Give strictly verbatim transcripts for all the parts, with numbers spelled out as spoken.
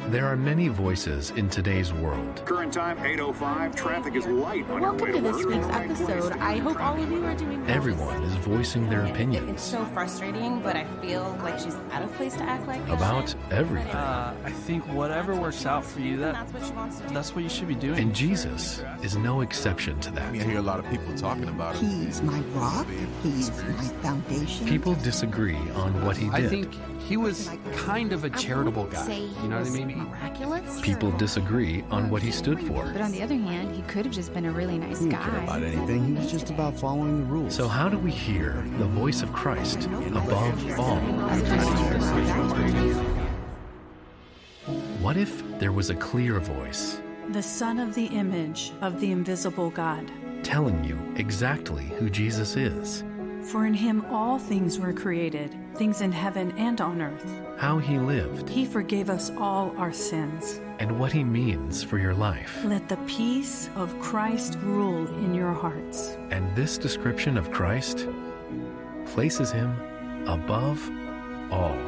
There are many voices in today's world. Current time, eight oh five. Traffic is light on your way Welcome to to this work. week's episode. I hope all of you are doing well. Everyone is voicing their opinions. It's so frustrating, but I feel like she's out of place to act like this. About everything. Uh, I think whatever works out for you, that That's what she wants to do. that's what you should be doing. And Jesus is no exception to I that. mean, I hear a lot of people talking about it. He's my rock. He's my foundation. People disagree on what he did. I think he was kind of a charitable I guy. say You he know what I was mean? miraculous. People disagree on what he stood for. But on the other hand, he could have just been a really nice He didn't care about guy. anything. He was just about following the rules. So how do we hear the voice of Christ above all? What if there was a clear voice The Son of the image of the invisible God. telling you exactly who Jesus is, For in him all things were created, things in heaven and on earth. how he lived, He forgave us all our sins. and what he means for your life? Let the peace of Christ rule in your hearts. And this description of Christ places him above all.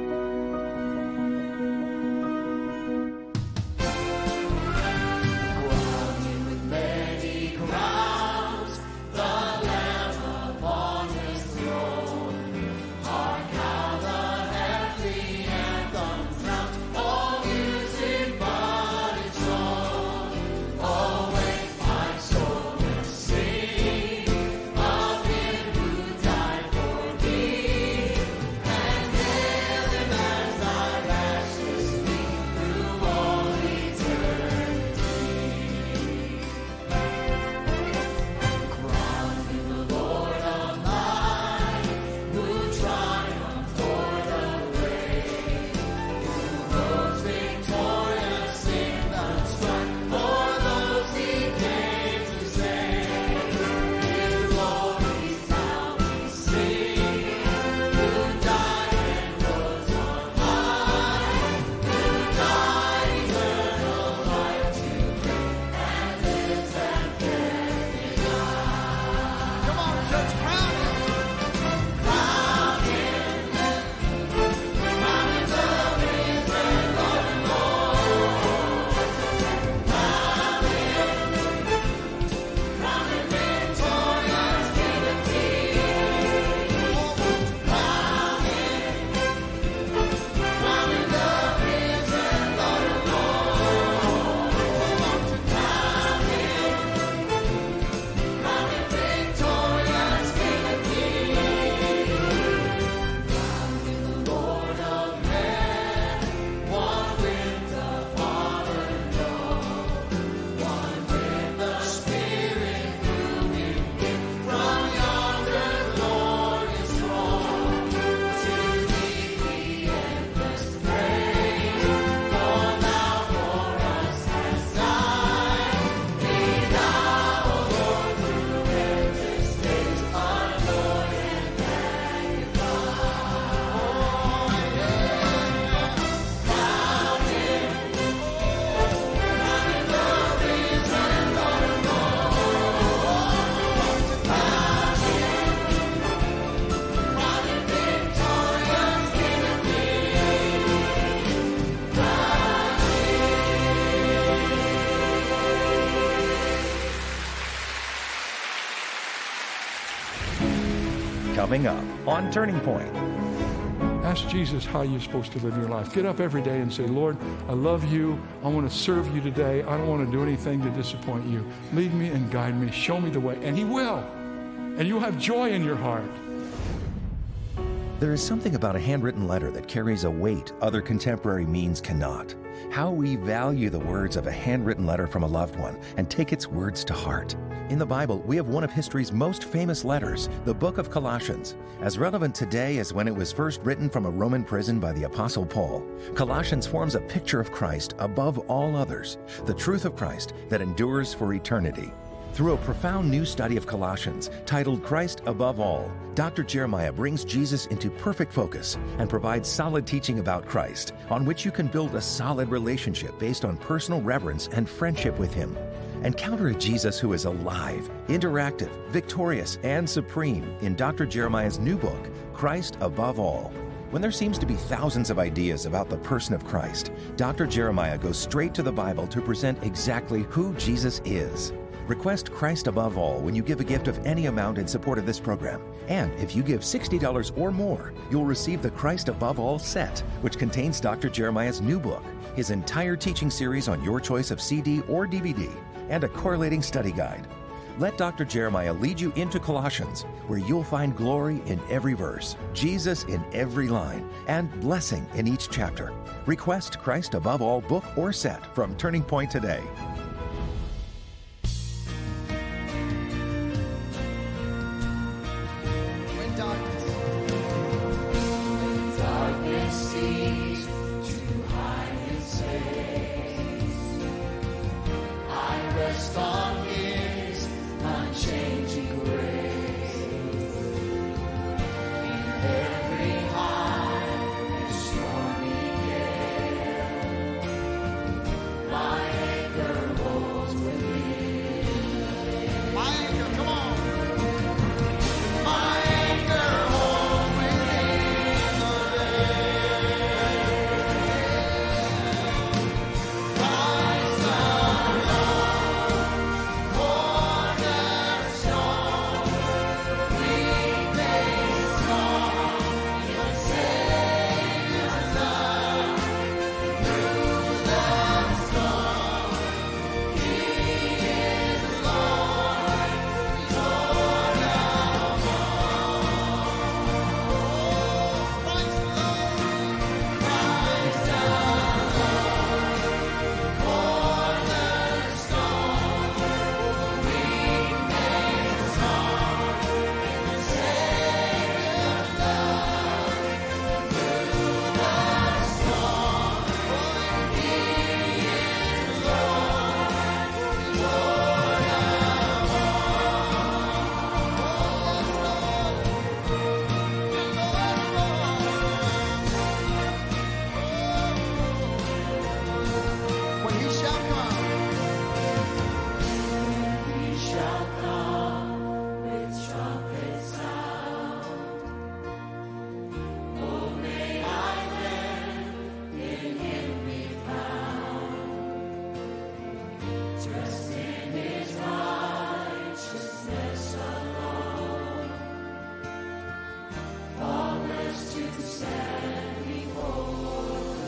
Coming up on Turning Point. Ask Jesus how you're supposed to live your life. Get up every day and say, Lord, I love you. I want to serve you today. I don't want to do anything to disappoint you. Lead me and guide me. Show me the way. And he will. And you'll have joy in your heart. There is something about a handwritten letter that carries a weight other contemporary means cannot. How we value the words of a handwritten letter from a loved one and take its words to heart. In the Bible, we have one of history's most famous letters, the book of Colossians. As relevant today as when it was first written from a Roman prison by the Apostle Paul, Colossians forms a picture of Christ above all others, the truth of Christ that endures for eternity. Through a profound new study of Colossians, titled Christ Above All, Doctor Jeremiah brings Jesus into perfect focus and provides solid teaching about Christ, on which you can build a solid relationship based on personal reverence and friendship with Him. Encounter a Jesus who is alive, interactive, victorious, and supreme in Doctor Jeremiah's new book, Christ Above All. When there seems to be thousands of ideas about the person of Christ, Doctor Jeremiah goes straight to the Bible to present exactly who Jesus is. Request Christ Above All when you give a gift of any amount in support of this program. And if you give sixty dollars or more, you'll receive the Christ Above All set, which contains Doctor Jeremiah's new book, his entire teaching series on your choice of C D or D V D, and a correlating study guide. Let Doctor Jeremiah lead you into Colossians, where you'll find glory in every verse, Jesus in every line, and blessing in each chapter. Request Christ Above All book or set from Turning Point today. When darkness, when darkness seems to hide its face, I rest on His unchanging grace. In every high and stormy gale, my anchor holds within. My anchor, come on. My anchor holds within the veil. Christ alone, cornerstone, we made strong in Savior's love. Through the storm, He is Lord, Lord of all. Christ alone, Christ alone, cornerstone, we made strong in Savior's love. Through the storm, He is Lord, Lord of all. When He shall come, He shall come with trumpet sound. Oh, may I then in Him be found. Trust in His righteousness alone. Faultless to stand before.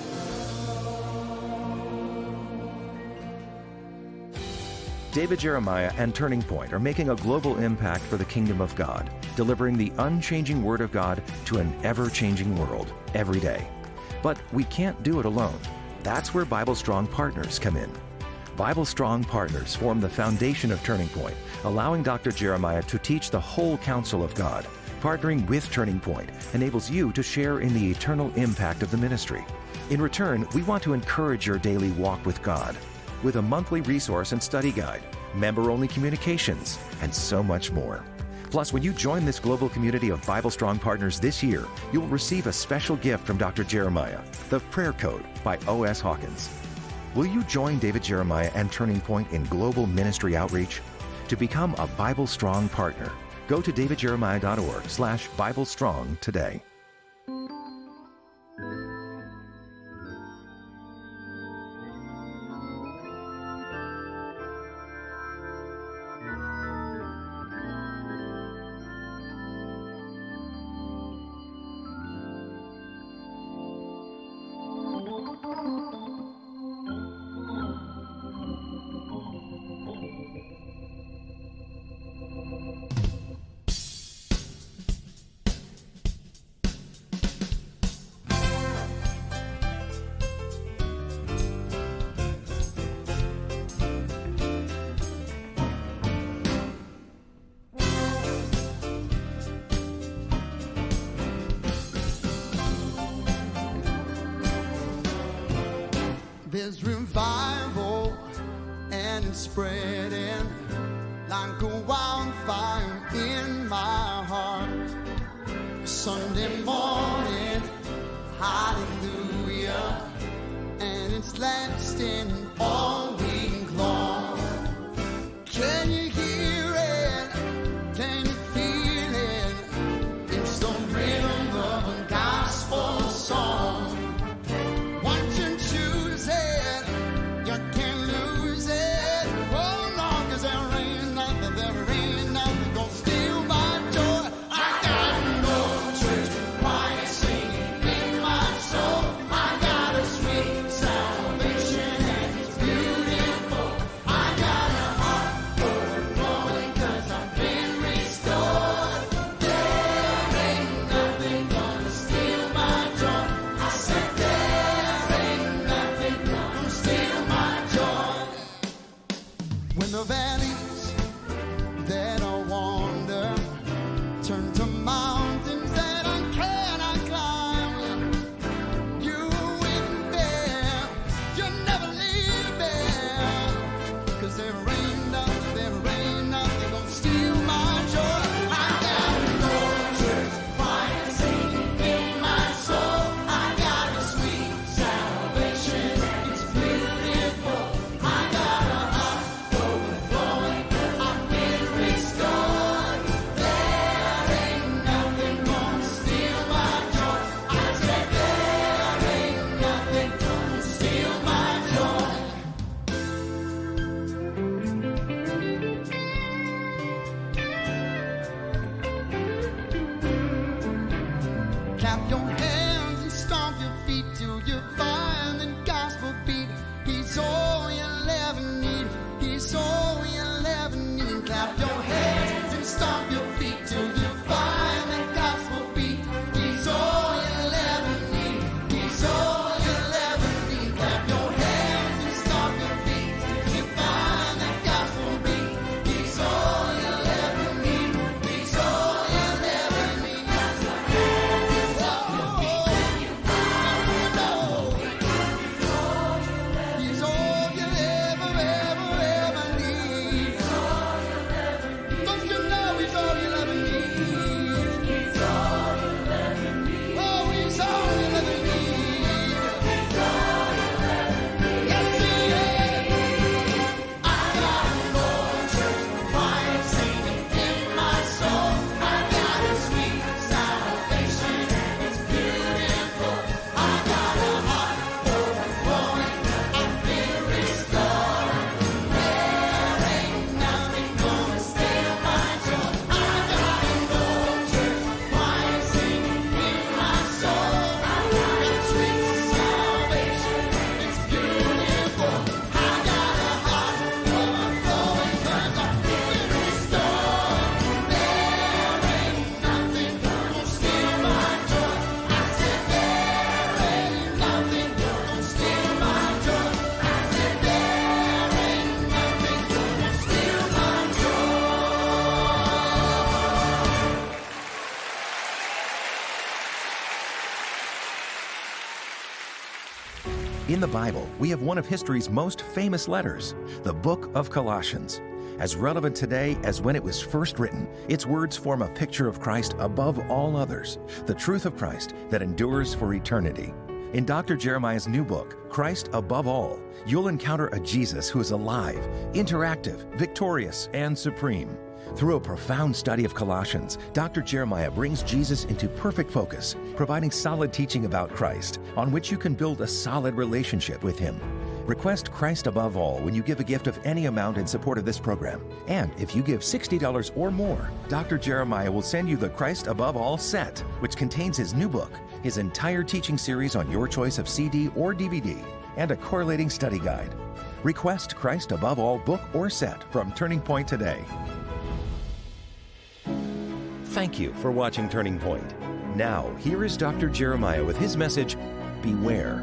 David Jeremiah and Turning Point are making a global impact for the kingdom of God, delivering the unchanging Word of God to an ever-changing world every day. But we can't do it alone. That's where Bible Strong Partners come in. Bible Strong Partners form the foundation of Turning Point, allowing Doctor Jeremiah to teach the whole counsel of God. Partnering with Turning Point enables you to share in the eternal impact of the ministry. In return, we want to encourage your daily walk with God with a monthly resource and study guide, member-only communications, and so much more. Plus, when you join this global community of Bible Strong Partners this year, you'll receive a special gift from Doctor Jeremiah, the Prayer Code by O S Hawkins. Will you join David Jeremiah and Turning Point in global ministry outreach? To become a Bible Strong Partner, go to davidjeremiah.org slash Bible Strong today. There's revival and it's spreading like a wildfire in my heart. Sunday morning, hallelujah, and it's lasting all week long. Can you hear it? Can you feel it? It's the rhythm of the gospel. In the Bible, we have one of history's most famous letters, the book of Colossians. As relevant today as when it was first written, its words form a picture of Christ above all others, the truth of Christ that endures for eternity. In Doctor Jeremiah's new book, Christ Above All, you'll encounter a Jesus who is alive, interactive, victorious, and supreme. Through a profound study of Colossians, Doctor Jeremiah brings Jesus into perfect focus, providing solid teaching about Christ, on which you can build a solid relationship with Him. Request Christ Above All when you give a gift of any amount in support of this program. And if you give sixty dollars or more, Doctor Jeremiah will send you the Christ Above All set, which contains his new book, his entire teaching series on your choice of C D or D V D, and a correlating study guide. Request Christ Above All book or set from Turning Point today. Thank you for watching Turning Point. Now, here is Doctor Jeremiah with his message, Beware.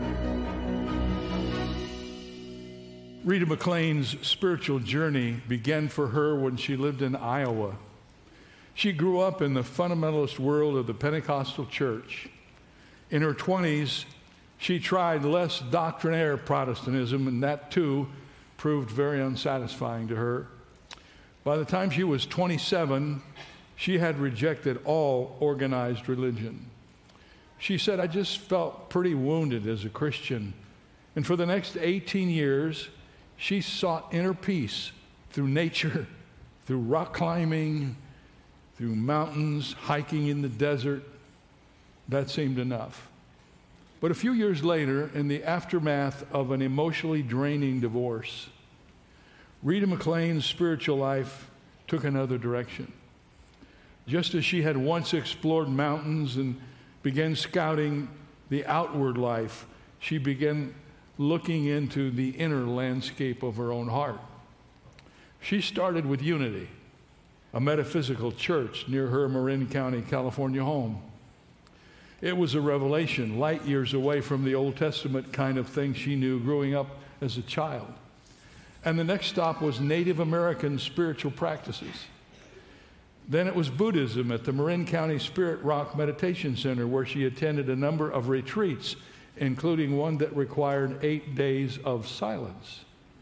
Rita McLean's spiritual journey began for her when she lived in Iowa. She grew up in the fundamentalist world of the Pentecostal church. In her twenties, she tried less doctrinaire Protestantism, and that too proved very unsatisfying to her. By the time she was twenty-seven, she had rejected all organized religion. She said, I just felt pretty wounded as a Christian. And for the next eighteen years, she sought inner peace through nature, through rock climbing, through mountains, hiking in the desert. That seemed enough. But a few years later, in the aftermath of an emotionally draining divorce, Rita McLean's spiritual life took another direction. Just as she had once explored mountains and began scouting the outward life, she began looking into the inner landscape of her own heart. She started with Unity, a metaphysical church near her Marin County, California home. It was a revelation, light years away from the Old Testament kind of thing she knew growing up as a child. And the next stop was Native American spiritual practices. Then it was Buddhism at the Marin County Spirit Rock Meditation Center, where she attended a number of retreats, including one that required eight days of silence.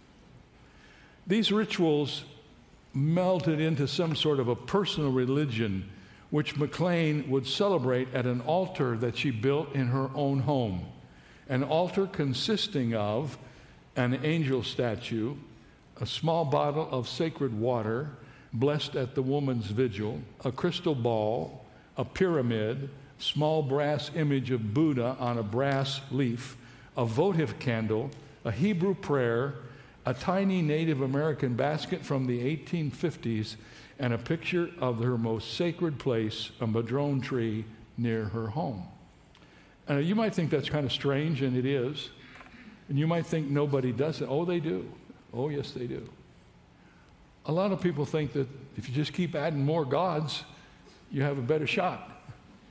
These rituals melted into some sort of a personal religion, which McLean would celebrate at an altar that she built in her own home. An altar consisting of an angel statue, a small bottle of sacred water, blessed at the woman's vigil, a crystal ball, a pyramid, small brass image of Buddha on a brass leaf, a votive candle, a Hebrew prayer, a tiny Native American basket from the eighteen fifties, and a picture of her most sacred place, a madrone tree near her home. And you might think that's kind of strange, and it is. And you might think nobody does it. Oh, they do. Oh, yes, they do. A lot of people think that if you just keep adding more gods, you have a better shot.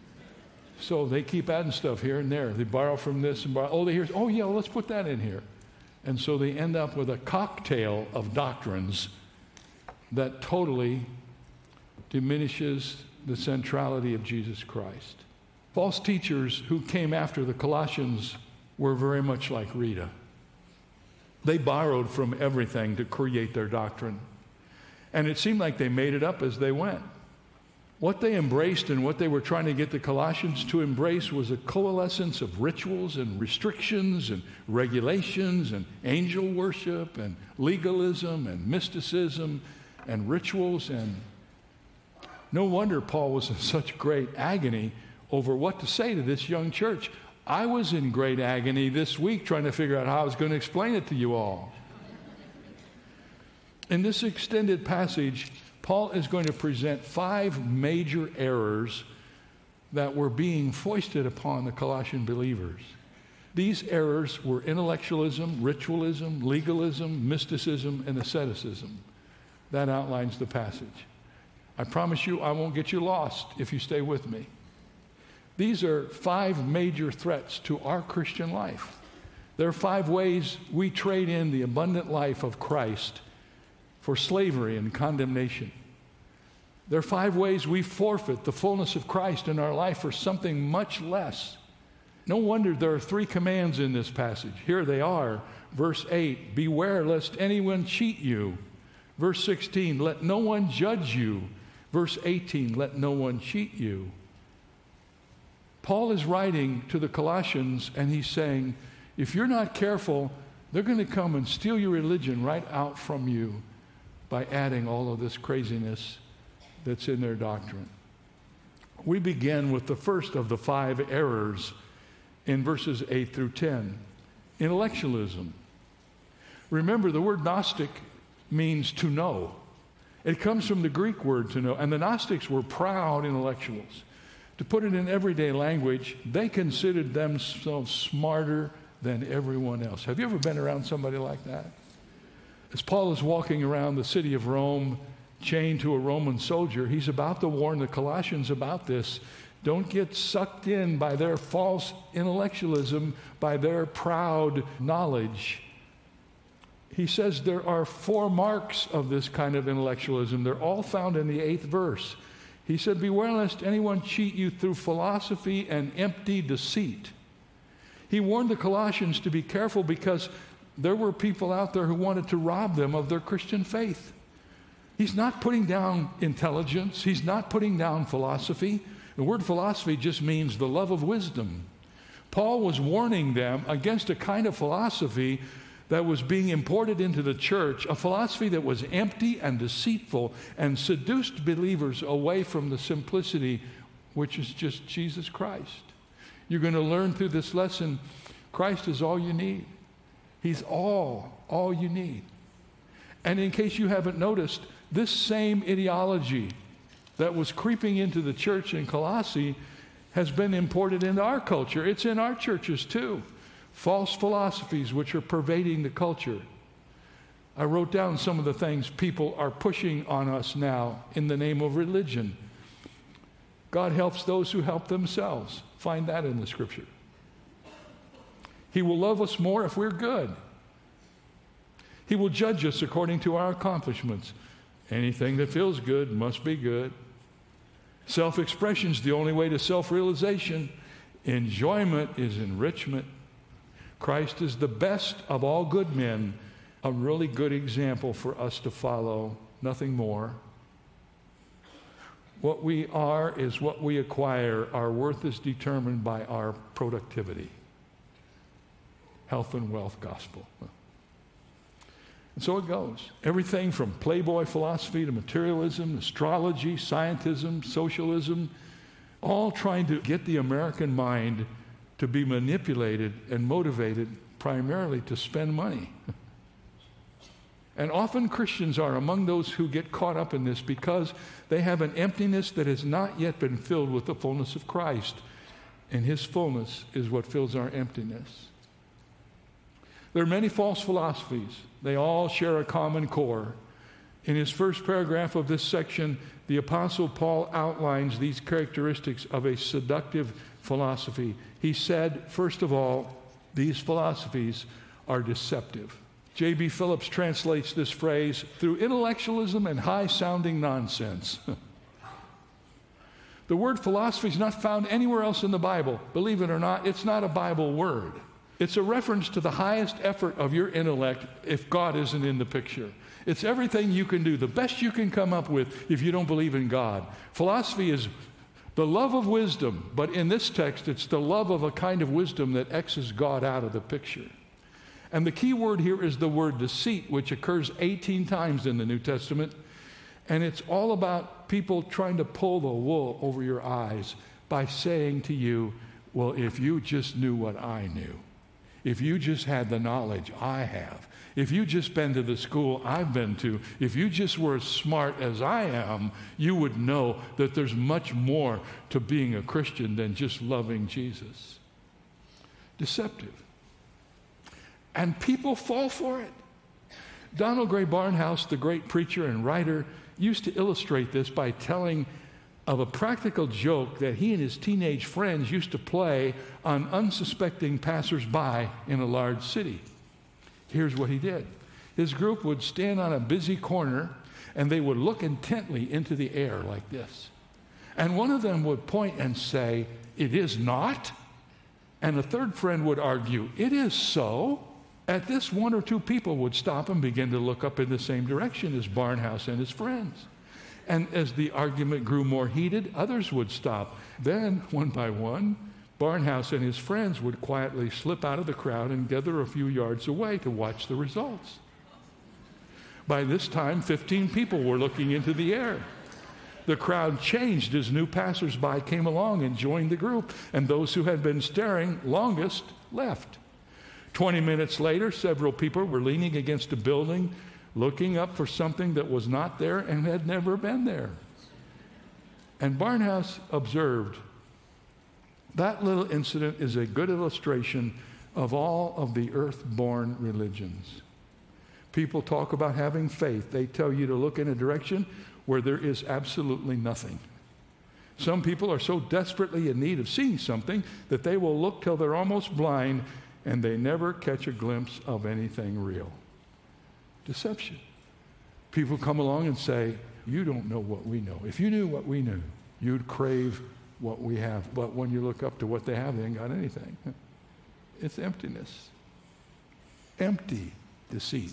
So they keep adding stuff here and there. They borrow from this and borrow. Oh, they hear, oh, yeah, well, let's put that in here. And so they end up with a cocktail of doctrines that totally diminishes the centrality of Jesus Christ. False teachers who came after the Colossians were very much like Rita. They borrowed from everything to create their doctrine. And it seemed like they made it up as they went. What they embraced and what they were trying to get the Colossians to embrace was a coalescence of rituals and restrictions and regulations and angel worship and legalism and mysticism and rituals. And no wonder Paul was in such great agony over what to say to this young church. I was in great agony this week trying to figure out how I was going to explain it to you all. In this extended passage, Paul is going to present five major errors that were being foisted upon the Colossian believers. These errors were intellectualism, ritualism, legalism, mysticism, and asceticism. That outlines the passage. I promise you I won't get you lost if you stay with me. These are five major threats to our Christian life. There are five ways we trade in the abundant life of Christ for slavery and condemnation. There are five ways we forfeit the fullness of Christ in our life for something much less. No wonder there are three commands in this passage. Here they are. Verse eight, beware lest anyone cheat you. Verse sixteen, let no one judge you. Verse eighteen, let no one cheat you. Paul is writing to the Colossians, and he's saying, if you're not careful, they're going to come and steal your religion right out from you by adding all of this craziness that's in their doctrine. We begin with the first of the five errors in verses eight through ten, intellectualism. Remember, the word Gnostic means to know. It comes from the Greek word to know, and the Gnostics were proud intellectuals. To put it in everyday language, they considered themselves smarter than everyone else. Have you ever been around somebody like that? As Paul is walking around the city of Rome, chained to a Roman soldier, he's about to warn the Colossians about this. Don't get sucked in by their false intellectualism, by their proud knowledge. He says there are four marks of this kind of intellectualism. They're all found in the eighth verse. He said, beware lest anyone cheat you through philosophy and empty deceit. He warned the Colossians to be careful because there were people out there who wanted to rob them of their Christian faith. He's not putting down intelligence. He's not putting down philosophy. The word philosophy just means the love of wisdom. Paul was warning them against a kind of philosophy that was being imported into the church, a philosophy that was empty and deceitful and seduced believers away from the simplicity which is just Jesus Christ. You're going to learn through this lesson, Christ is all you need. He's all, all you need. And in case you haven't noticed, this same ideology that was creeping into the church in Colossae has been imported into our culture. It's in our churches too. False philosophies which are pervading the culture. I wrote down some of the things people are pushing on us now in the name of religion. God helps those who help themselves. Find that in the scripture. He will love us more if we're good. He will judge us according to our accomplishments. Anything that feels good must be good. Self-expression is the only way to self-realization. Enjoyment is enrichment. Christ is the best of all good men, a really good example for us to follow, nothing more. What we are is what we acquire. Our worth is determined by our productivity. Health and wealth gospel. And so it goes. Everything from Playboy philosophy to materialism, astrology, scientism, socialism, all trying to get the American mind to be manipulated and motivated primarily to spend money. And often Christians are among those who get caught up in this because they have an emptiness that has not yet been filled with the fullness of Christ. And his fullness is what fills our emptiness. There are many false philosophies. They all share a common core. In his first paragraph of this section, the Apostle Paul outlines these characteristics of a seductive philosophy. He said, first of all, these philosophies are deceptive. J B Phillips translates this phrase through intellectualism and high-sounding nonsense. The word philosophy is not found anywhere else in the Bible. Believe it or not, it's not a Bible word. It's a reference to the highest effort of your intellect if God isn't in the picture. It's everything you can do, the best you can come up with if you don't believe in God. Philosophy is the love of wisdom, but in this text, it's the love of a kind of wisdom that X's God out of the picture. And the key word here is the word deceit, which occurs eighteen times in the New Testament. And it's all about people trying to pull the wool over your eyes by saying to you, well, if you just knew what I knew, if you just had the knowledge I have, if you just been to the school I've been to, if you just were as smart as I am, you would know that there's much more to being a Christian than just loving Jesus. Deceptive. And people fall for it. Donald Gray Barnhouse, the great preacher and writer, used to illustrate this by telling of a practical joke that he and his teenage friends used to play on unsuspecting passersby in a large city. Here's what he did. His group would stand on a busy corner and they would look intently into the air like this. And one of them would point and say, "It is not." And a third friend would argue, it is so. At this, one or two people would stop and begin to look up in the same direction as Barnhouse and his friends. And as the argument grew more heated, others would stop. Then, one by one, Barnhouse and his friends would quietly slip out of the crowd and gather a few yards away to watch the results. By this time, fifteen people were looking into the air. The crowd changed as new passersby came along and joined the group, and those who had been staring longest left. Twenty minutes later, several people were leaning against a building, looking up for something that was not there and had never been there. And Barnhouse observed, that little incident is a good illustration of all of the earth-born religions. People talk about having faith. They tell you to look in a direction where there is absolutely nothing. Some people are so desperately in need of seeing something that they will look till they're almost blind, and they never catch a glimpse of anything real. Deception. People come along and say, you don't know what we know. If you knew what we knew, you'd crave what we have. But when you look up to what they have, they ain't got anything. It's emptiness. Empty deceit.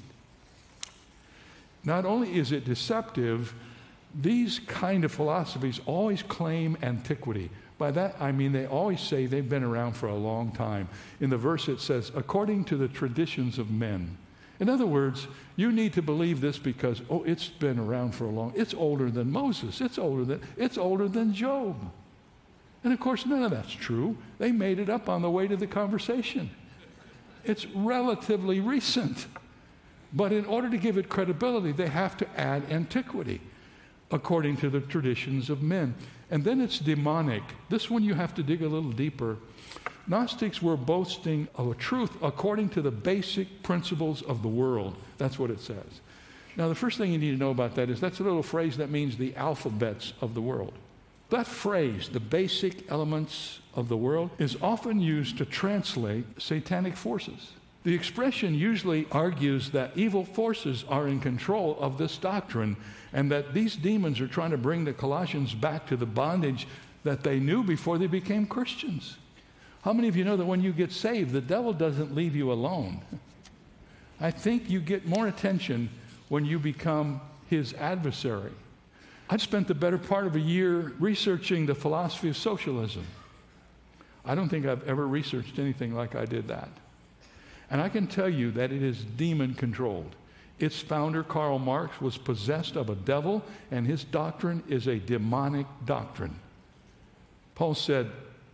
Not only is it deceptive, these kind of philosophies always claim antiquity. By that, I mean they always say they've been around for a long time. In the verse it says, according to the traditions of men. In other words, you need to believe this because, oh, it's been around for a long, it's older than Moses, it's older than, it's older than Job. And of course, none of that's true. They made it up on the way to the conversation. It's relatively recent. But in order to give it credibility, they have to add antiquity, according to the traditions of men. And then it's demonic. This one you have to dig a little deeper. Gnostics were boasting of a truth according to the basic principles of the world. That's what it says. Now, the first thing you need to know about that is that's a little phrase that means the alphabets of the world. That phrase, the basic elements of the world, is often used to translate satanic forces. The expression usually argues that evil forces are in control of this doctrine and that these demons are trying to bring the Colossians back to the bondage that they knew before they became Christians. How many of you know that when you get saved, the devil doesn't leave you alone? I think you get more attention when you become his adversary. I spent the better part of a year researching the philosophy of socialism. I don't think I've ever researched anything like I did that. And I can tell you that it is demon-controlled. Its founder, Karl Marx, was possessed of a devil, and his doctrine is a demonic doctrine. Paul said,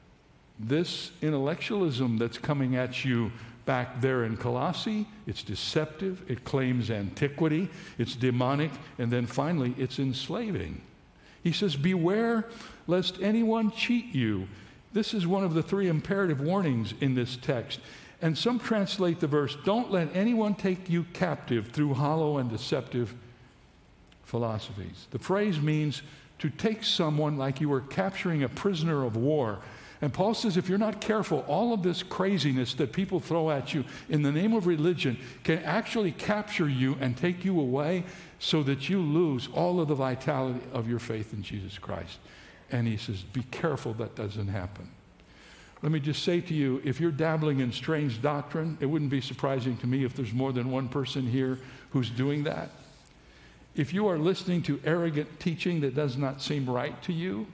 this intellectualism that's coming at you back there in Colossae, it's deceptive, it claims antiquity, it's demonic, and then finally, it's enslaving. He says, beware lest anyone cheat you. This is one of the three imperative warnings in this text. And some translate the verse, don't let anyone take you captive through hollow and deceptive philosophies. The phrase means to take someone like you were capturing a prisoner of war. And Paul says if you're not careful, all of this craziness that people throw at you in the name of religion can actually capture you and take you away so that you lose all of the vitality of your faith in Jesus Christ. And he says, be careful that doesn't happen. Let me just say to you, if you're dabbling in strange doctrine, it wouldn't be surprising to me if there's more than one person here who's doing that. If you are listening to arrogant teaching that does not seem right to you,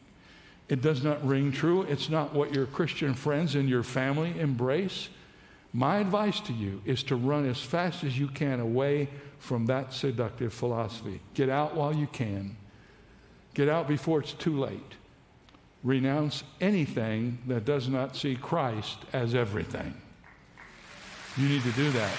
it does not ring true, it's not what your Christian friends and your family embrace, my advice to you is to run as fast as you can away from that seductive philosophy. Get out while you can. Get out before it's too late. Renounce anything that does not see Christ as everything. You need to do that.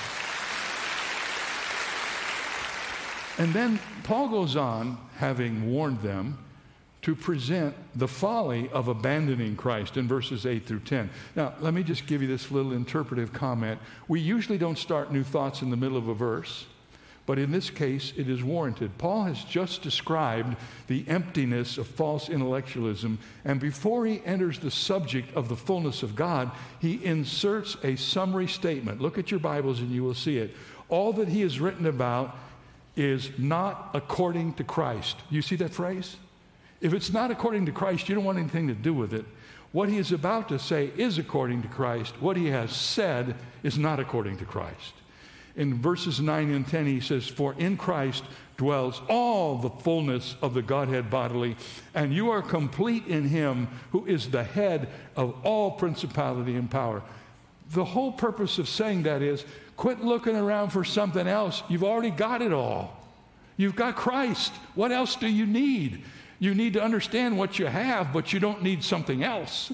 And then Paul goes on, having warned them, to present the folly of abandoning Christ in verses eight through ten. Now, let me just give you this little interpretive comment. We usually don't start new thoughts in the middle of a verse, but in this case, it is warranted. Paul has just described the emptiness of false intellectualism, and before he enters the subject of the fullness of God, he inserts a summary statement. Look at your Bibles and you will see it. All that he has written about is not according to Christ. You see that phrase? If it's not according to Christ, you don't want anything to do with it. What he is about to say is according to Christ. What he has said is not according to Christ. In verses nine and ten, he says, "For in Christ dwells all the fullness of the Godhead bodily, and you are complete in him who is the head of all principality and power." The whole purpose of saying that is, quit looking around for something else. You've already got it all. You've got Christ. What else do you need? You need to understand what you have, but you don't need something else.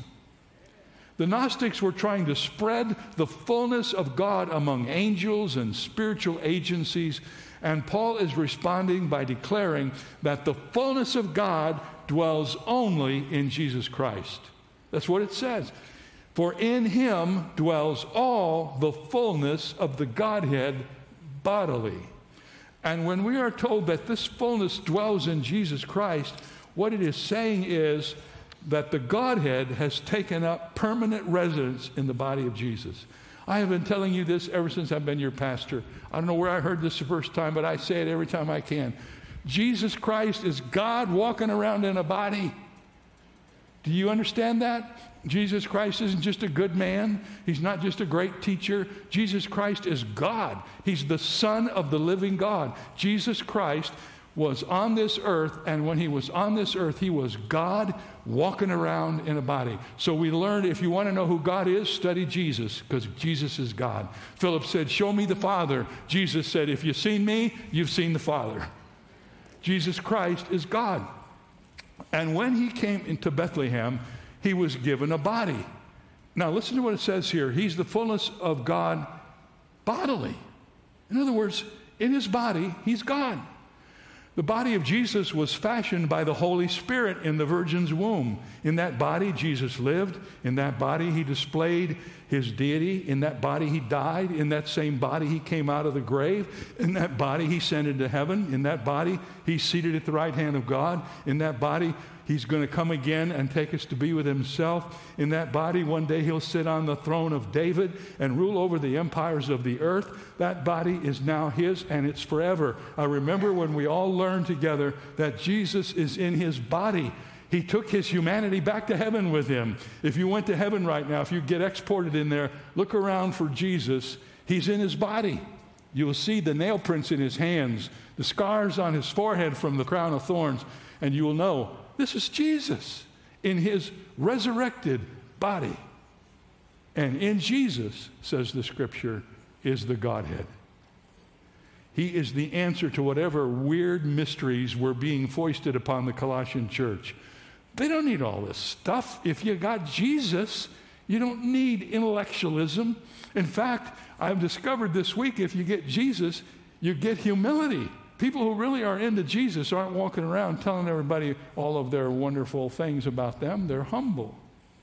The Gnostics were trying to spread the fullness of God among angels and spiritual agencies, and Paul is responding by declaring that the fullness of God dwells only in Jesus Christ. That's what it says. For in him dwells all the fullness of the Godhead bodily. And when we are told that this fullness dwells in Jesus Christ, what it is saying is that the Godhead has taken up permanent residence in the body of Jesus. I have been telling you this ever since I've been your pastor. I don't know where I heard this the first time, but I say it every time I can. Jesus Christ is God walking around in a body. Do you understand that? Jesus Christ isn't just a good man. He's not just a great teacher. Jesus Christ is God. He's the Son of the living God. Jesus Christ was on this earth, and when he was on this earth, he was God walking around in a body. So we learned, if you want to know who God is, study Jesus, because Jesus is God. Philip said, "Show me the Father." Jesus said, "If you've seen me, you've seen the Father." Jesus Christ is God. And when he came into Bethlehem, he was given a body. Now listen to what it says here. He's the fullness of God bodily. In other words, in his body, he's God. The body of Jesus was fashioned by the Holy Spirit in the virgin's womb. In that body, Jesus lived. In that body, he displayed his deity. In that body, he died. In that same body, he came out of the grave. In that body, he ascended to heaven. In that body, he's seated at the right hand of God. In that body, he's going to come again and take us to be with himself. In that body, one day he'll sit on the throne of David and rule over the empires of the earth. That body is now his, and it's forever. I remember when we all learned together that Jesus is in his body. He took his humanity back to heaven with him. If you went to heaven right now, if you get exported in there, look around for Jesus. He's in his body. You will see the nail prints in his hands, the scars on his forehead from the crown of thorns, and you will know this is Jesus in his resurrected body. And in Jesus, says the scripture, is the Godhead. He is the answer to whatever weird mysteries were being foisted upon the Colossian church. They don't need all this stuff. If you got Jesus, you don't need intellectualism. In fact, I've discovered this week, if you get Jesus, you get humility. People who really are into Jesus aren't walking around telling everybody all of their wonderful things about them. They're humble.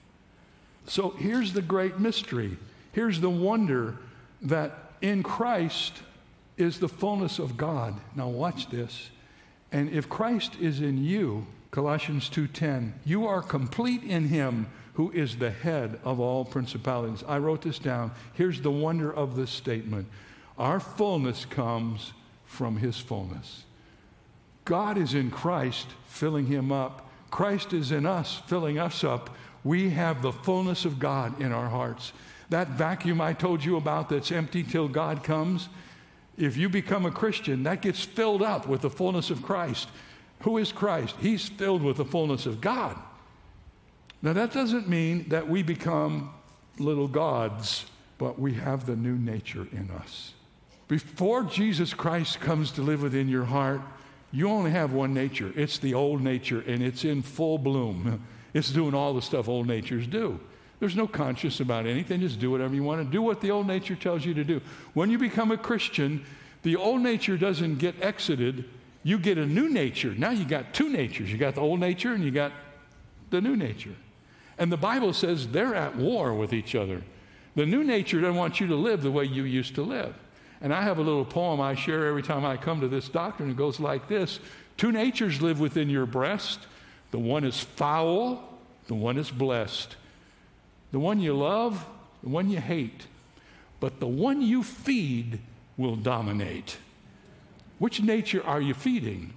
So here's the great mystery. Here's the wonder that in Christ is the fullness of God. Now watch this. And if Christ is in you, Colossians two ten, you are complete in him who is the head of all principalities. I wrote this down. Here's the wonder of this statement. Our fullness comes from his fullness. God is in Christ, filling him up. Christ is in us, filling us up. We have the fullness of God in our hearts. That vacuum I told you about that's empty till God comes, if you become a Christian, that gets filled up with the fullness of Christ. Who is Christ? He's filled with the fullness of God. Now that doesn't mean that we become little gods, but we have the new nature in us. Before Jesus Christ comes to live within your heart, you only have one nature. It's the old nature, and it's in full bloom. It's doing all the stuff old natures do. There's no conscience about anything. Just do whatever you want to do, what the old nature tells you to do. When you become a Christian, the old nature doesn't get exited. You get a new nature. Now you got two natures. You got the old nature and you got the new nature. And the Bible says they're at war with each other. The new nature doesn't want you to live the way you used to live. And I have a little poem I share every time I come to this doctrine. It goes like this. Two natures live within your breast. The one is foul, the one is blessed. The one you love, the one you hate. But the one you feed will dominate. Which nature are you feeding?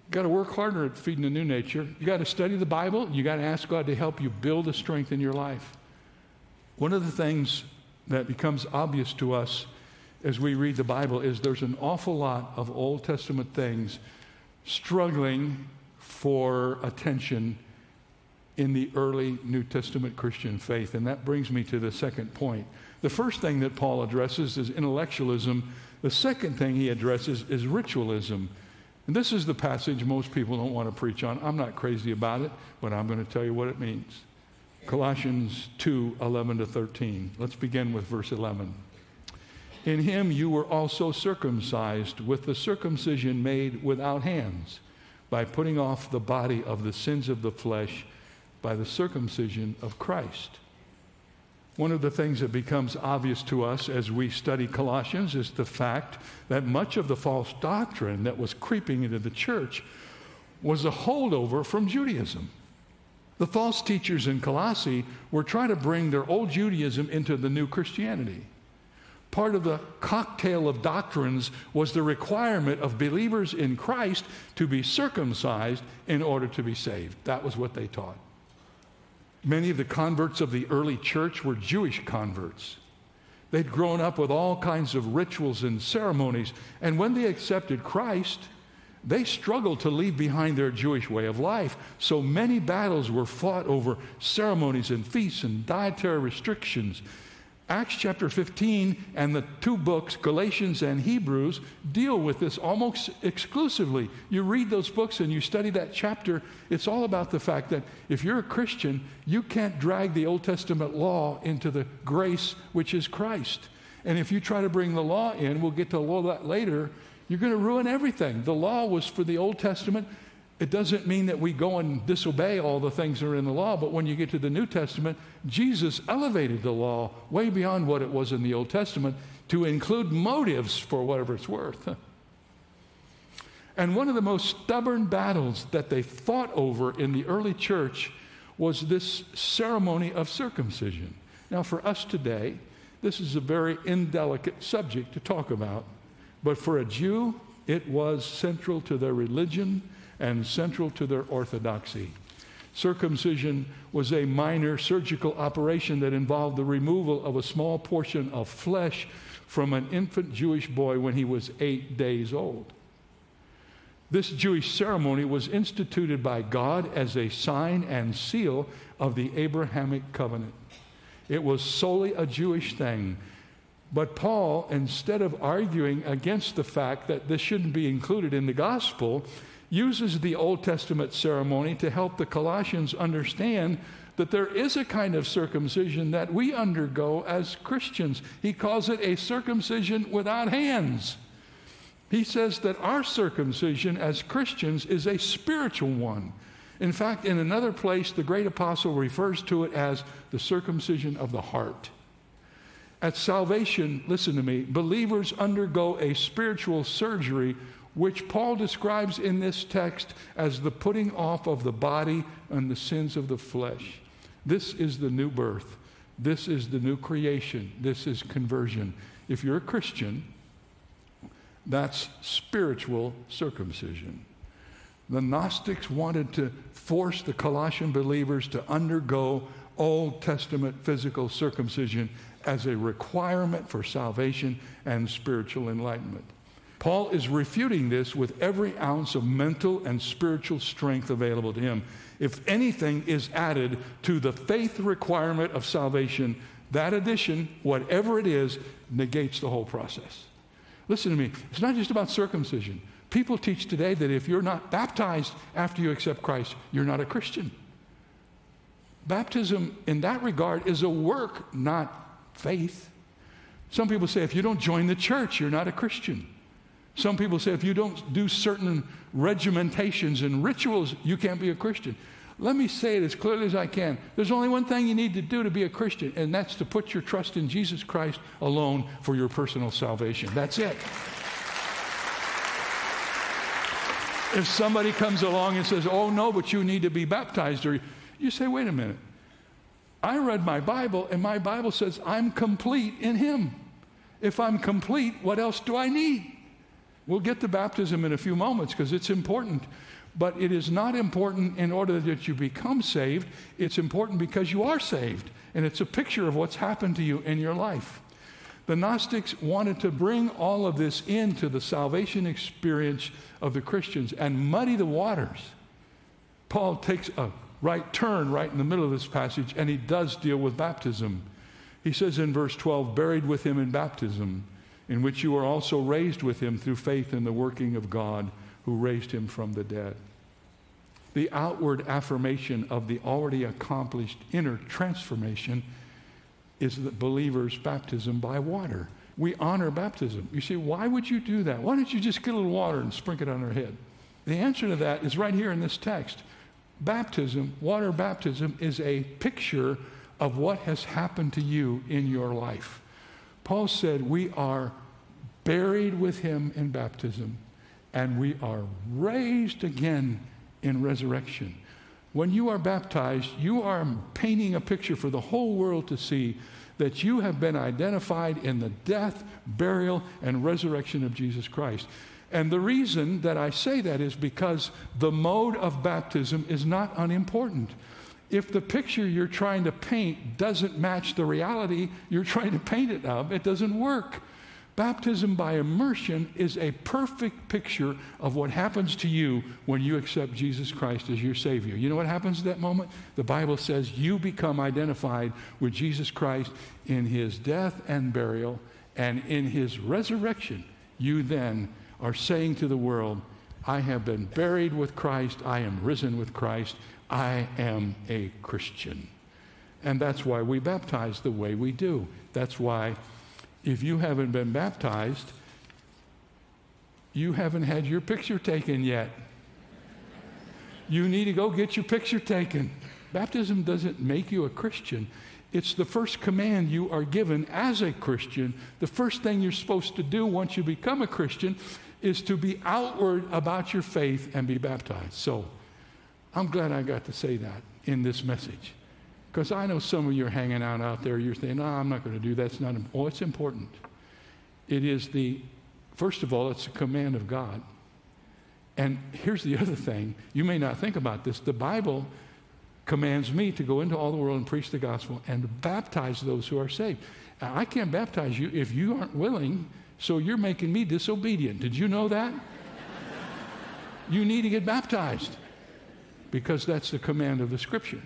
You got to work harder at feeding the new nature. You got to study the Bible. You got to ask God to help you build a strength in your life. One of the things that becomes obvious to us as we read the Bible is there's an awful lot of Old Testament things struggling for attention in the early New Testament Christian faith. And that brings me to the second point. The first thing that Paul addresses is intellectualism. The second thing he addresses is ritualism. And this is the passage most people don't want to preach on. I'm not crazy about it, but I'm going to tell you what it means. Colossians two, eleven to thirteen. Let's begin with verse eleven. In him you were also circumcised with the circumcision made without hands, by putting off the body of the sins of the flesh by the circumcision of Christ. One of the things that becomes obvious to us as we study Colossians is the fact that much of the false doctrine that was creeping into the church was a holdover from Judaism. The false teachers in Colossae were trying to bring their old Judaism into the new Christianity. Part of the cocktail of doctrines was the requirement of believers in Christ to be circumcised in order to be saved. That was what they taught. Many of the converts of the early church were Jewish converts. They'd grown up with all kinds of rituals and ceremonies, and when they accepted Christ, they struggled to leave behind their Jewish way of life. So many battles were fought over ceremonies and feasts and dietary restrictions. Acts chapter fifteen and the two books, Galatians and Hebrews, deal with this almost exclusively. You read those books and you study that chapter, it's all about the fact that if you're a Christian, you can't drag the Old Testament law into the grace which is Christ. And if you try to bring the law in, we'll get to all that later, you're going to ruin everything. The law was for the Old Testament. It doesn't mean that we go and disobey all the things that are in the law, but when you get to the New Testament, Jesus elevated the law way beyond what it was in the Old Testament to include motives for whatever it's worth. And one of the most stubborn battles that they fought over in the early church was this ceremony of circumcision. Now, for us today, this is a very indelicate subject to talk about, but for a Jew, it was central to their religion and central to their orthodoxy. Circumcision was a minor surgical operation that involved the removal of a small portion of flesh from an infant Jewish boy when he was eight days old. This Jewish ceremony was instituted by God as a sign and seal of the Abrahamic covenant. It was solely a Jewish thing. But Paul, instead of arguing against the fact that this shouldn't be included in the gospel, uses the Old Testament ceremony to help the Colossians understand that there is a kind of circumcision that we undergo as Christians. He calls it a circumcision without hands. He says that our circumcision as Christians is a spiritual one. In fact, in another place, the great apostle refers to it as the circumcision of the heart. At salvation, listen to me, believers undergo a spiritual surgery which Paul describes in this text as the putting off of the body and the sins of the flesh. This is the new birth. This is the new creation. This is conversion. If you're a Christian, that's spiritual circumcision. The Gnostics wanted to force the Colossian believers to undergo Old Testament physical circumcision as a requirement for salvation and spiritual enlightenment. Paul is refuting this with every ounce of mental and spiritual strength available to him. If anything is added to the faith requirement of salvation, that addition, whatever it is, negates the whole process. Listen to me. It's not just about circumcision. People teach today that if you're not baptized after you accept Christ, you're not a Christian. Baptism, in that regard, is a work, not faith. Some people say if you don't join the church, you're not a Christian. Some people say if you don't do certain regimentations and rituals, you can't be a Christian. Let me say it as clearly as I can. There's only one thing you need to do to be a Christian, and that's to put your trust in Jesus Christ alone for your personal salvation. That's it. If somebody comes along and says, oh, no, but you need to be baptized, or you say, wait a minute. I read my Bible, and my Bible says I'm complete in Him. If I'm complete, what else do I need? We'll get to baptism in a few moments because it's important. But it is not important in order that you become saved. It's important because you are saved. And it's a picture of what's happened to you in your life. The Gnostics wanted to bring all of this into the salvation experience of the Christians and muddy the waters. Paul takes a right turn right in the middle of this passage, and he does deal with baptism. He says in verse twelve, buried with him in baptism, in which you are also raised with him through faith in the working of God who raised him from the dead. The outward affirmation of the already accomplished inner transformation is the believer's baptism by water. We honor baptism. You say, why would you do that? Why don't you just get a little water and sprinkle it on our head? The answer to that is right here in this text. Baptism, water baptism, is a picture of what has happened to you in your life. Paul said we are buried with him in baptism, and we are raised again in resurrection. When you are baptized, you are painting a picture for the whole world to see that you have been identified in the death, burial, and resurrection of Jesus Christ. And the reason that I say that is because the mode of baptism is not unimportant. If the picture you're trying to paint doesn't match the reality you're trying to paint it of, it doesn't work. Baptism by immersion is a perfect picture of what happens to you when you accept Jesus Christ as your Savior. You know what happens at that moment? The Bible says you become identified with Jesus Christ in his death and burial, and in his resurrection. You then are saying to the world, I have been buried with Christ, I am risen with Christ, I am a Christian. And that's why we baptize the way we do. That's why if you haven't been baptized, you haven't had your picture taken yet. You need to go get your picture taken. Baptism doesn't make you a Christian. It's the first command you are given as a Christian. The first thing you're supposed to do once you become a Christian is to be outward about your faith and be baptized. So I'm glad I got to say that in this message. Because I know some of you are hanging out out there, you're saying, no, I'm not going to do that. It's not, oh, it's important. It is the, first of all, it's a command of God. And here's the other thing. You may not think about this. The Bible commands me to go into all the world and preach the gospel and to baptize those who are saved. Now, I can't baptize you if you aren't willing, so you're making me disobedient. Did you know that? You need to get baptized because that's the command of the Scripture.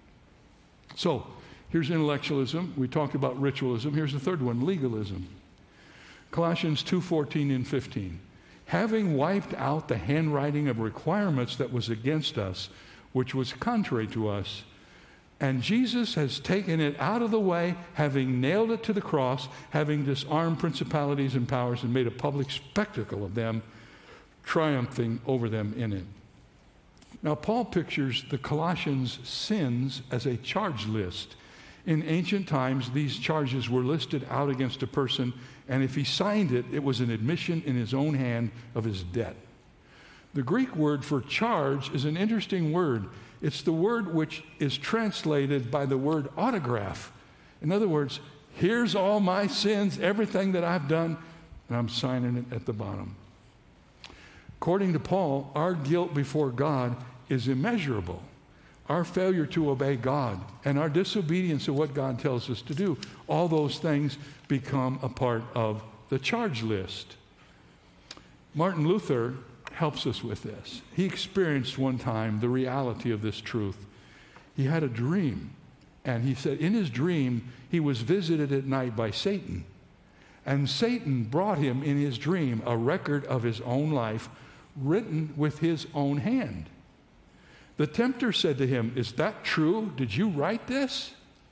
So, here's intellectualism. We talked about ritualism. Here's the third one, legalism. Colossians two fourteen and fifteen. Having wiped out the handwriting of requirements that was against us, which was contrary to us, and Jesus has taken it out of the way, having nailed it to the cross, having disarmed principalities and powers and made a public spectacle of them, triumphing over them in it. Now, Paul pictures the Colossians' sins as a charge list. In ancient times, these charges were listed out against a person, and if he signed it, it was an admission in his own hand of his debt. The Greek word for charge is an interesting word. It's the word which is translated by the word autograph. In other words, here's all my sins, everything that I've done, and I'm signing it at the bottom. According to Paul, our guilt before God is immeasurable. Our failure to obey God and our disobedience of what God tells us to do, all those things become a part of the charge list. Martin Luther helps us with this. He experienced one time the reality of this truth. He had a dream, and he said in his dream he was visited at night by Satan. And Satan brought him in his dream a record of his own life written with his own hand. The tempter said to him, "Is that true? Did you write this?"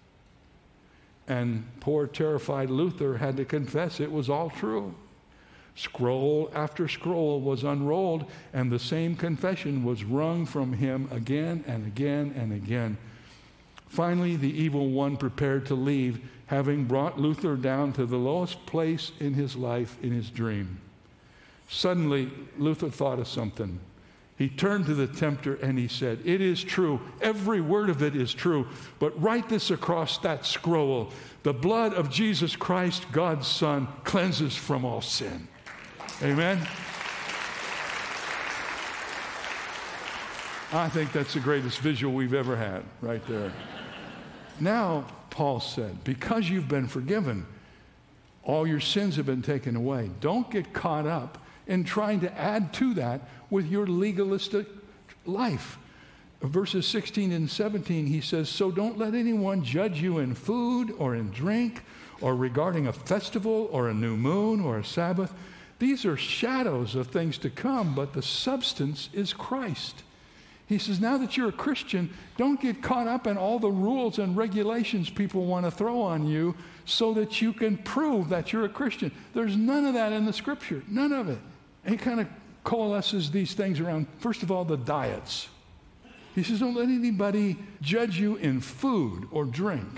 And poor terrified Luther had to confess it was all true. Scroll after scroll was unrolled, and the same confession was wrung from him again and again and again. Finally, the evil one prepared to leave, having brought Luther down to the lowest place in his life in his dream. Suddenly, Luther thought of something. He turned to the tempter and he said, "It is true. Every word of it is true. But write this across that scroll. The blood of Jesus Christ, God's Son, cleanses from all sin." Amen? I think that's the greatest visual we've ever had right there. Now, Paul said, because you've been forgiven, all your sins have been taken away. Don't get caught up in trying to add to that with your legalistic life. Verses sixteen and seventeen, he says, so don't let anyone judge you in food or in drink or regarding a festival or a new moon or a Sabbath. These are shadows of things to come, but the substance is Christ. He says, now that you're a Christian, don't get caught up in all the rules and regulations people want to throw on you so that you can prove that you're a Christian. There's none of that in the Scripture, none of it. And he kind of coalesces these things around, first of all, the diets. He says, don't let anybody judge you in food or drink.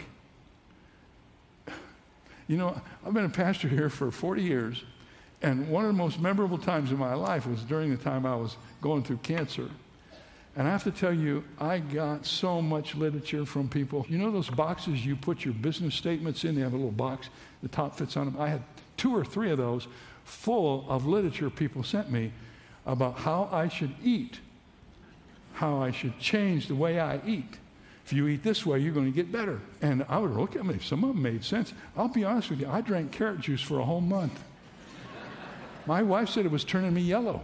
You know, I've been a pastor here for forty years, and one of the most memorable times in my life was during the time I was going through cancer. And I have to tell you, I got so much literature from people. You know those boxes you put your business statements in? They have a little box, the top fits on them. I had two or three of those full of literature people sent me about how I should eat, how I should change the way I eat. If you eat this way, you're going to get better. And I would look at them. Some of them made sense. I'll be honest with you, I drank carrot juice for a whole month. My wife said it was turning me yellow.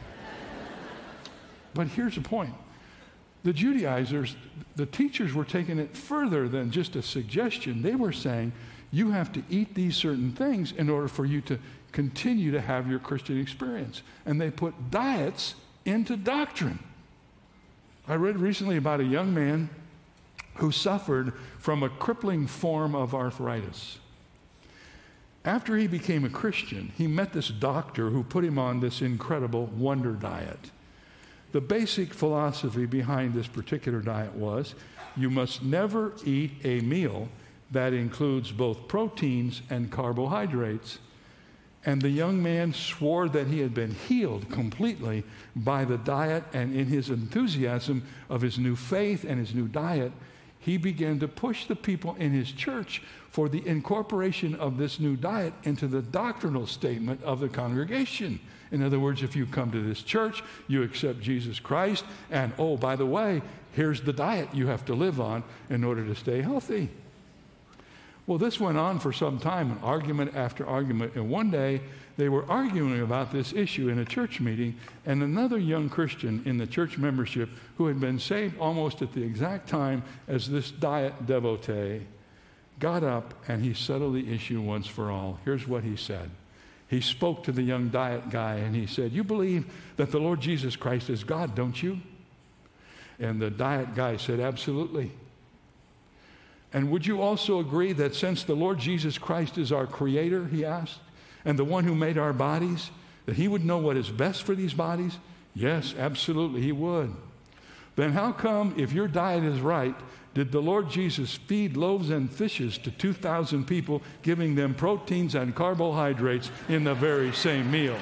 But here's the point. The Judaizers, the teachers were taking it further than just a suggestion. They were saying, you have to eat these certain things in order for you to continue to have your Christian experience. And they put diets into doctrine. I read recently about a young man who suffered from a crippling form of arthritis. After he became a Christian, he met this doctor who put him on this incredible wonder diet. The basic philosophy behind this particular diet was you must never eat a meal that includes both proteins and carbohydrates. And the young man swore that he had been healed completely by the diet, and in his enthusiasm of his new faith and his new diet, he began to push the people in his church for the incorporation of this new diet into the doctrinal statement of the congregation. In other words, if you come to this church, you accept Jesus Christ, and oh, by the way, here's the diet you have to live on in order to stay healthy. Well, this went on for some time, an argument after argument, and one day they were arguing about this issue in a church meeting, and another young Christian in the church membership who had been saved almost at the exact time as this diet devotee got up and he settled the issue once for all. Here's what he said. He spoke to the young diet guy and he said, you believe that the Lord Jesus Christ is God, don't you? And the diet guy said, absolutely. And would you also agree that since the Lord Jesus Christ is our creator, he asked, and the one who made our bodies, that he would know what is best for these bodies? Yes, absolutely, he would. Then how come, if your diet is right, did the Lord Jesus feed loaves and fishes to two thousand people, giving them proteins and carbohydrates in the very same meal?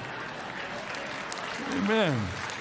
Amen.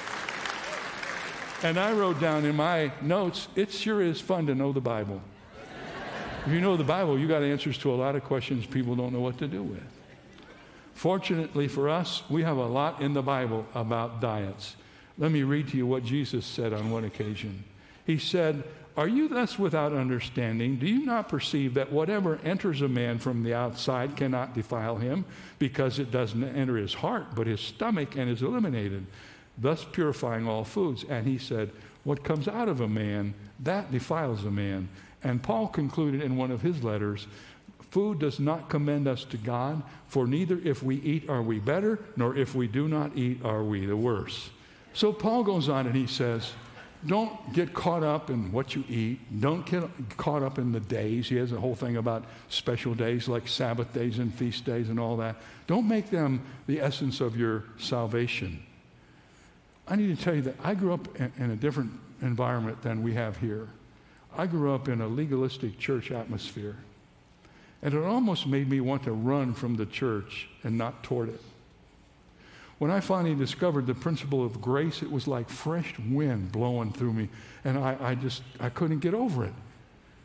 And I wrote down in my notes, it sure is fun to know the Bible. If you know the Bible, you got answers to a lot of questions people don't know what to do with. Fortunately for us, we have a lot in the Bible about diets. Let me read to you what Jesus said on one occasion. He said, are you thus without understanding? Do you not perceive that whatever enters a man from the outside cannot defile him, because it doesn't enter his heart, but his stomach, and is eliminated, thus purifying all foods? And he said, what comes out of a man, that defiles a man. And Paul concluded in one of his letters, food does not commend us to God, for neither if we eat are we better, nor if we do not eat are we the worse. So Paul goes on and he says, don't get caught up in what you eat. Don't get caught up in the days. He has a whole thing about special days like Sabbath days and feast days and all that. Don't make them the essence of your salvation. I need to tell you that I grew up in a different environment than we have here. I grew up in a legalistic church atmosphere, and it almost made me want to run from the church and not toward it. When I finally discovered the principle of grace, it was like fresh wind blowing through me, and I, I just, I couldn't get over it.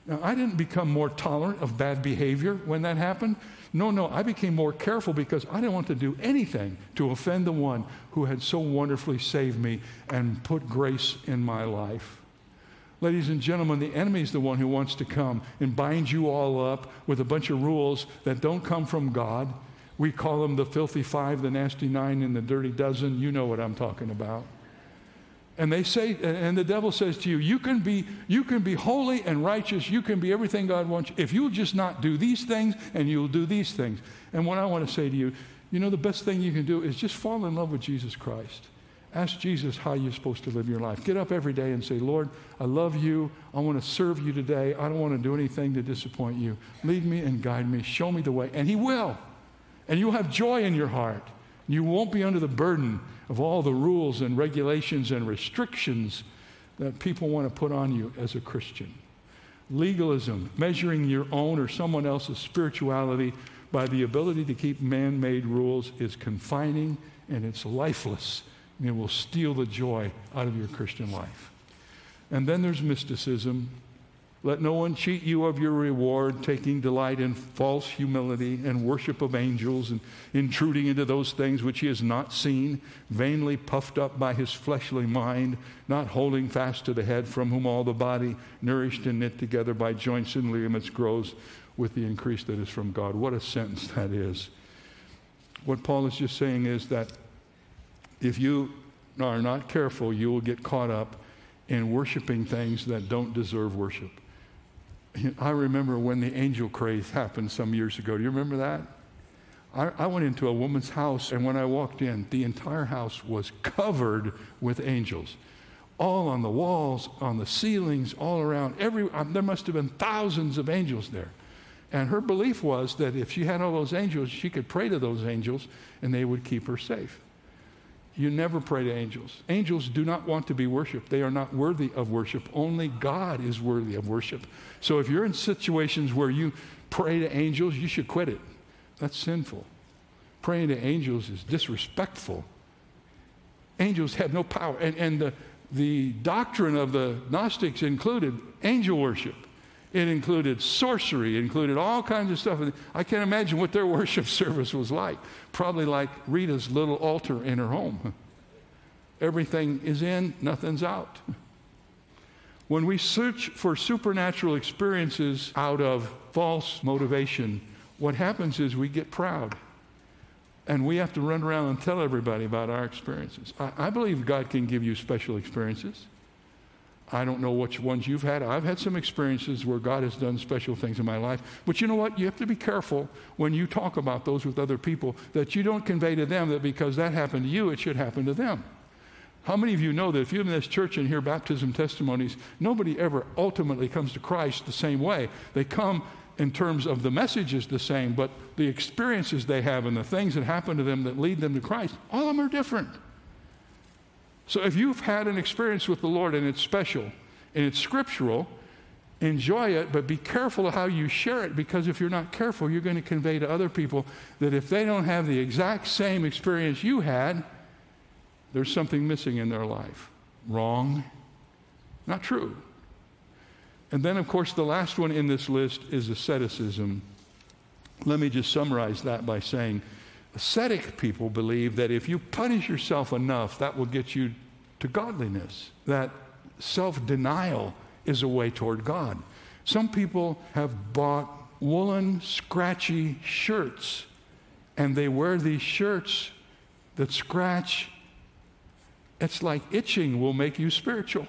Now, I didn't become more tolerant of bad behavior when that happened. No, no, I became more careful because I didn't want to do anything to offend the one who had so wonderfully saved me and put grace in my life. Ladies and gentlemen, the enemy is the one who wants to come and bind you all up with a bunch of rules that don't come from God. We call them the filthy five, the nasty nine, and the dirty dozen. You know what I'm talking about. And they say, and the devil says to you, you can be, you can be holy and righteous. You can be everything God wants you, if you'll just not do these things and you'll do these things. And what I want to say to you, you know, the best thing you can do is just fall in love with Jesus Christ. Ask Jesus how you're supposed to live your life. Get up every day and say, Lord, I love you. I want to serve you today. I don't want to do anything to disappoint you. Lead me and guide me. Show me the way. And he will. And you'll have joy in your heart. You won't be under the burden of all the rules and regulations and restrictions that people want to put on you as a Christian. Legalism, measuring your own or someone else's spirituality by the ability to keep man-made rules, is confining and it's lifeless, and it will steal the joy out of your Christian life. And then there's mysticism. Let no one cheat you of your reward, taking delight in false humility and worship of angels and intruding into those things which he has not seen, vainly puffed up by his fleshly mind, not holding fast to the head, from whom all the body, nourished and knit together by joints and ligaments, grows with the increase that is from God. What a sentence that is. What Paul is just saying is that if you are not careful, you will get caught up in worshiping things that don't deserve worship. I remember when the angel craze happened some years ago. Do you remember that? I, I went into a woman's house, and when I walked in, the entire house was covered with angels. All on the walls, on the ceilings, all around. Every, um, there must have been thousands of angels there. And her belief was that if she had all those angels, she could pray to those angels, and they would keep her safe. You never pray to angels. Angels do not want to be worshiped. They are not worthy of worship. Only God is worthy of worship. So if you're in situations where you pray to angels, you should quit it. That's sinful. Praying to angels is disrespectful. Angels have no power. And, and the, the doctrine of the Gnostics included angel worship. It included sorcery. It included all kinds of stuff. I can't imagine what their worship service was like. Probably like Rita's little altar in her home. Everything is in, nothing's out. When we search for supernatural experiences out of false motivation, what happens is we get proud. And we have to run around and tell everybody about our experiences. I, I believe God can give you special experiences. I don't know which ones you've had. I've had some experiences where God has done special things in my life. But you know what? You have to be careful when you talk about those with other people that you don't convey to them that because that happened to you, it should happen to them. How many of you know that if you're in this church and hear baptism testimonies, nobody ever ultimately comes to Christ the same way? They come in terms of the message is the same, but the experiences they have and the things that happen to them that lead them to Christ, all of them are different. So if you've had an experience with the Lord and it's special and it's scriptural, enjoy it, but be careful of how you share it, because if you're not careful, you're going to convey to other people that if they don't have the exact same experience you had, there's something missing in their life. Wrong. Not true. And then, of course, the last one in this list is asceticism. Let me just summarize that by saying, ascetic people believe that if you punish yourself enough, that will get you to godliness. That self-denial is a way toward God. Some people have bought woolen, scratchy shirts, and they wear these shirts that scratch. It's like itching will make you spiritual.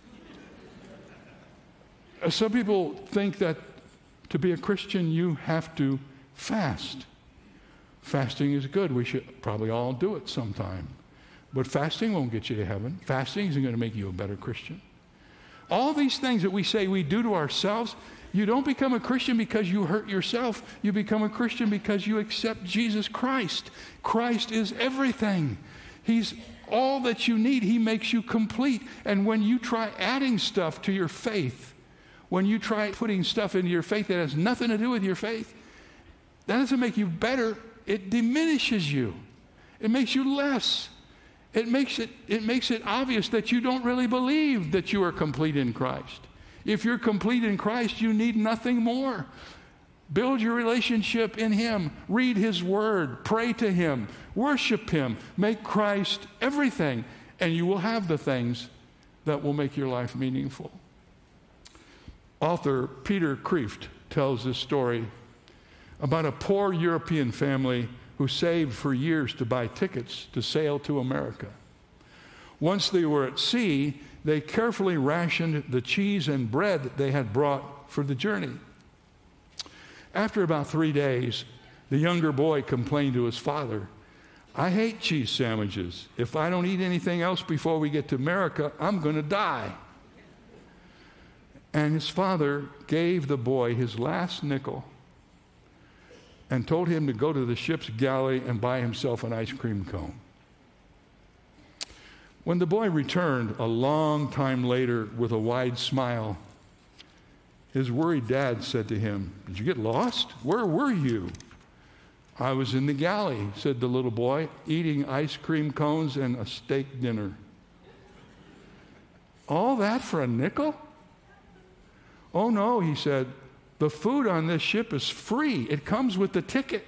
Some people think that to be a Christian, you have to fast. Fasting is good. We should probably all do it sometime. But fasting won't get you to heaven. Fasting isn't going to make you a better Christian. All these things that we say we do to ourselves, you don't become a Christian because you hurt yourself. You become a Christian because you accept Jesus Christ. Christ is everything. He's all that you need. He makes you complete. And when you try adding stuff to your faith, when you try putting stuff into your faith that has nothing to do with your faith, that doesn't make you better. It diminishes you. It makes you less. It makes it, it makes it obvious that you don't really believe that you are complete in Christ. If you're complete in Christ, you need nothing more. Build your relationship in Him. Read His Word. Pray to Him. Worship Him. Make Christ everything, and you will have the things that will make your life meaningful. Author Peter Kreeft tells this story about a poor European family who saved for years to buy tickets to sail to America. Once they were at sea, they carefully rationed the cheese and bread they had brought for the journey. After about three days, the younger boy complained to his father, "I hate cheese sandwiches. If I don't eat anything else before we get to America, I'm going to die." And his father gave the boy his last nickel and told him to go to the ship's galley and buy himself an ice cream cone. When the boy returned a long time later with a wide smile, his worried dad said to him, "Did you get lost? Where were you?" "I was in the galley," said the little boy, "eating ice cream cones and a steak dinner." "All that for a nickel?" "Oh no," he said, "the food on this ship is free. It comes with the ticket."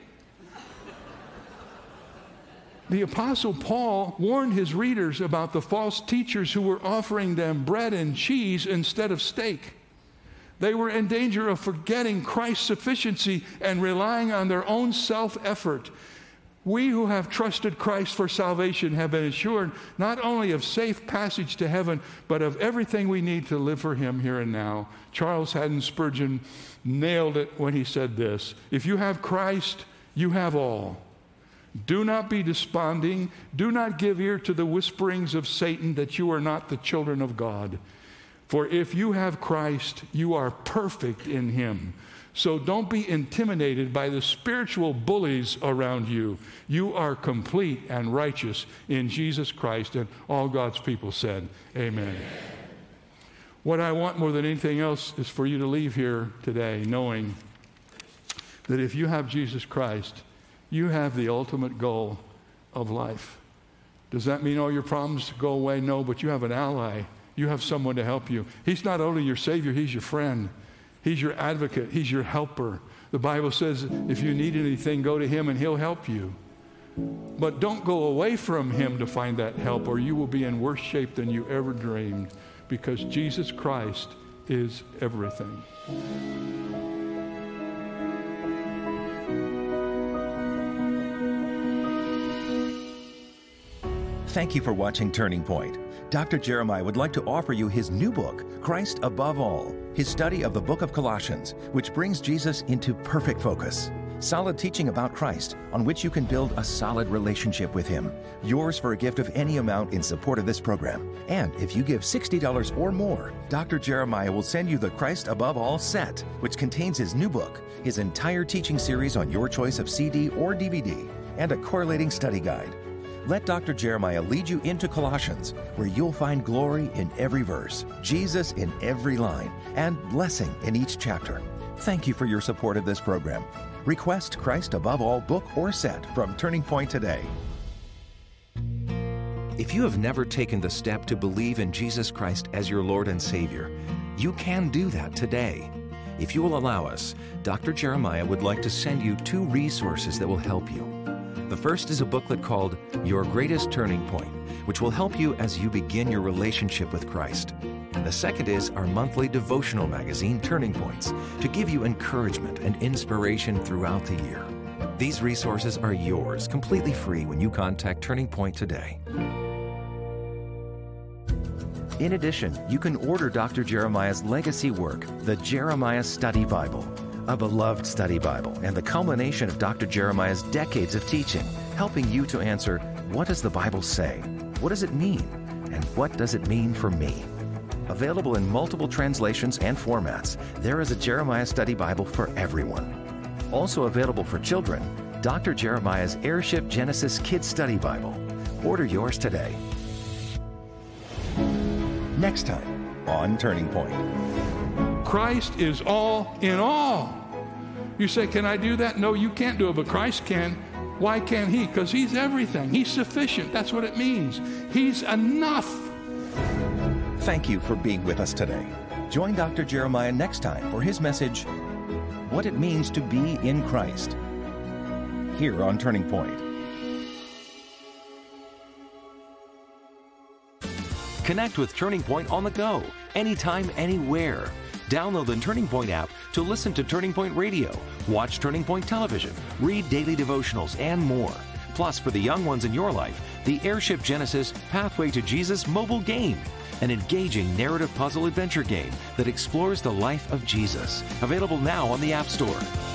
The Apostle Paul warned his readers about the false teachers who were offering them bread and cheese instead of steak. They were in danger of forgetting Christ's sufficiency and relying on their own self-effort. We who have trusted Christ for salvation have been assured not only of safe passage to heaven, but of everything we need to live for Him here and now. Charles Haddon Spurgeon nailed it when he said this: "If you have Christ, you have all. Do not be desponding. Do not give ear to the whisperings of Satan that you are not the children of God. For if you have Christ, you are perfect in Him. So don't be intimidated by the spiritual bullies around you. You are complete and righteous in Jesus Christ." And all God's people said, amen. What I want more than anything else is for you to leave here today knowing that if you have Jesus Christ, you have the ultimate goal of life. Does that mean all your problems go away? No, but you have an ally. You have someone to help you. He's not only your Savior, He's your friend. He's your advocate. He's your helper. The Bible says if you need anything, go to Him and He'll help you. But don't go away from Him to find that help, or you will be in worse shape than you ever dreamed, because Jesus Christ is everything. Thank you for watching Turning Point. Doctor Jeremiah would like to offer you his new book, Christ Above All, his study of the book of Colossians, which brings Jesus into perfect focus. Solid teaching about Christ on which you can build a solid relationship with Him. Yours for a gift of any amount in support of this program. And if you give sixty dollars or more, Doctor Jeremiah will send you the Christ Above All set, which contains his new book, his entire teaching series on your choice of C D or D V D, and a correlating study guide. Let Doctor Jeremiah lead you into Colossians, where you'll find glory in every verse, Jesus in every line, and blessing in each chapter. Thank you for your support of this program. Request Christ Above All book or set from Turning Point today. If you have never taken the step to believe in Jesus Christ as your Lord and Savior, you can do that today. If you will allow us, Doctor Jeremiah would like to send you two resources that will help you. The first is a booklet called Your Greatest Turning Point, which will help you as you begin your relationship with Christ. And the second is our monthly devotional magazine, Turning Points, to give you encouragement and inspiration throughout the year. These resources are yours, completely free, when you contact Turning Point today. In addition, you can order Doctor Jeremiah's legacy work, the Jeremiah Study Bible, a beloved study Bible and the culmination of Doctor Jeremiah's decades of teaching, helping you to answer, what does the Bible say? What does it mean? And what does it mean for me? Available in multiple translations and formats, there is a Jeremiah Study Bible for everyone. Also available for children, Doctor Jeremiah's Airship Genesis Kids Study Bible. Order yours today. Next time on Turning Point. Christ is all in all. You say, can I do that? No, you can't do it, but Christ can. Why can't He? Because He's everything. He's sufficient. That's what it means. He's enough. Thank you for being with us today. Join Doctor Jeremiah next time for his message, What It Means to Be in Christ, here on Turning Point. Connect with Turning Point on the go, anytime, anywhere. Download the Turning Point app to listen to Turning Point Radio, watch Turning Point Television, read daily devotionals, and more. Plus, for the young ones in your life, the Airship Genesis Pathway to Jesus mobile game, an engaging narrative puzzle adventure game that explores the life of Jesus. Available now on the App Store.